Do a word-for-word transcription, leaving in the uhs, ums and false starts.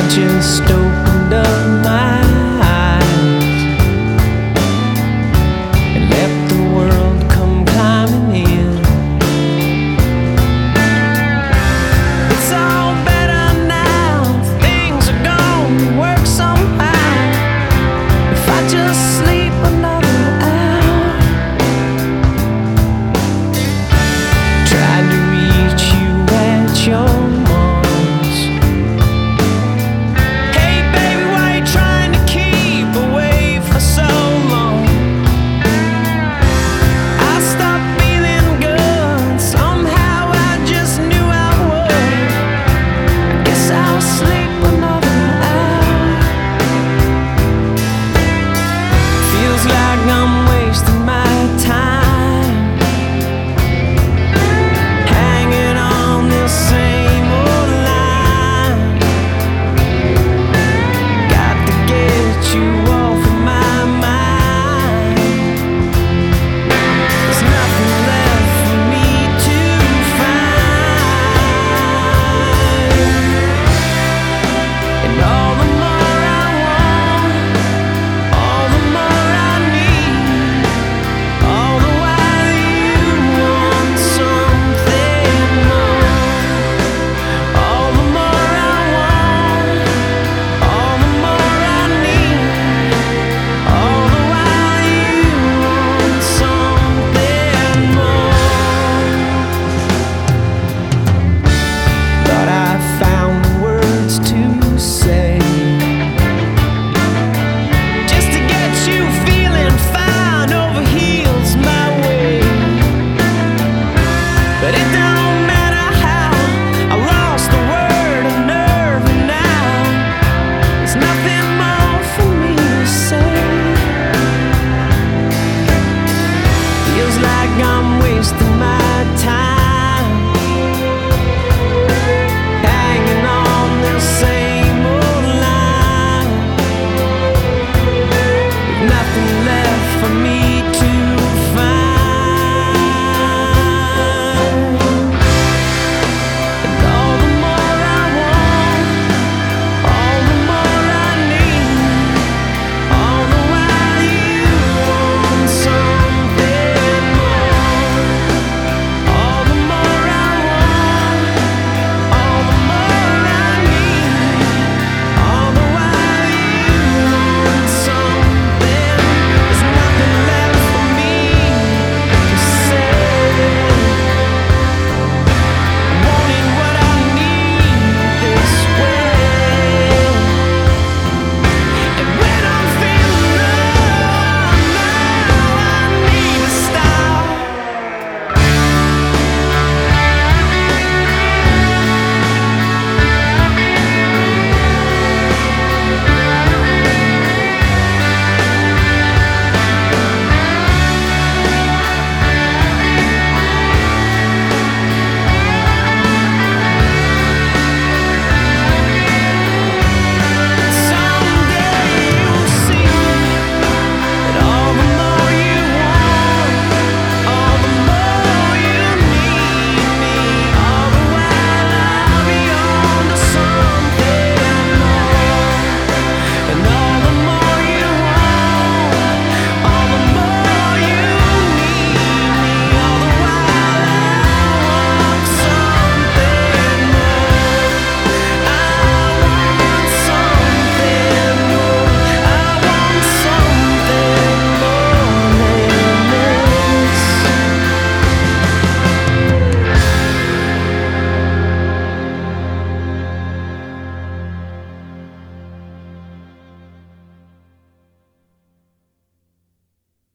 just opened up my eyes and let the world come climbing in. It's all better now, things are gonna work somehow. If I just sleep another hour, trying to reach you at your I'm wasting my time hanging on this same old line. Got to get you off of my mind. There's nothing left for me to find, and all the more I want, all the more I need. All the while you want something more. All the more I want, all the more I need. All the while you want something more. Thought I found the words to say just to get you feeling fine over heels my way. But it don't matter how, I lost the word of nerve, and now there's nothing